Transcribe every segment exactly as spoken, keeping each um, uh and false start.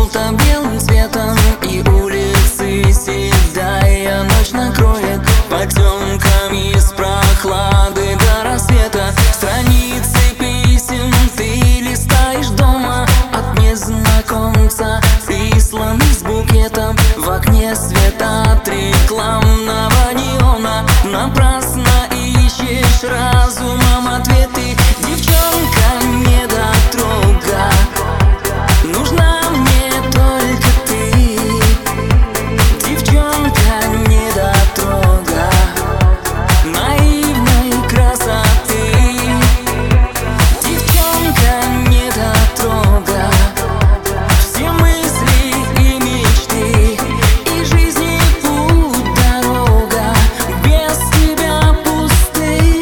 желто-белым цветом, и улицы седая ночь накроет потемкам из прохлады до рассвета. Страницы писем ты листаешь дома от незнакомца, присланных с букетом. В окне свет от рекламного неона, напрасно ищешь разумом ответы. Девчонка, недотрога, нужна мне только ты. Девчонка, недотрога наивной красоты. Девчонка, недотрога все мысли и мечты, и жизни путь дорога без тебя пусты.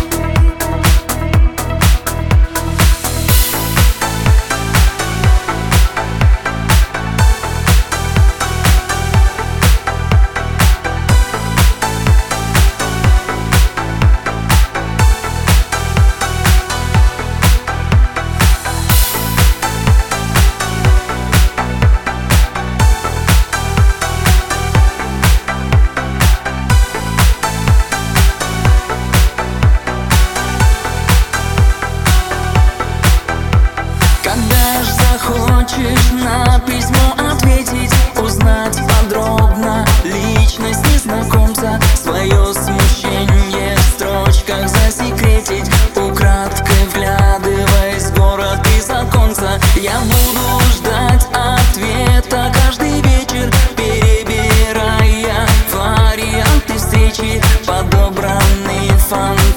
Когда ж захочешь на письмо ответить, узнать подробно личность незнакомца, свое смущение в строчках засекретить, украдкой вглядываясь в город из оконца, я буду ждать ответа каждый вечер, перебирая варианты встречи, подобранные фантазии.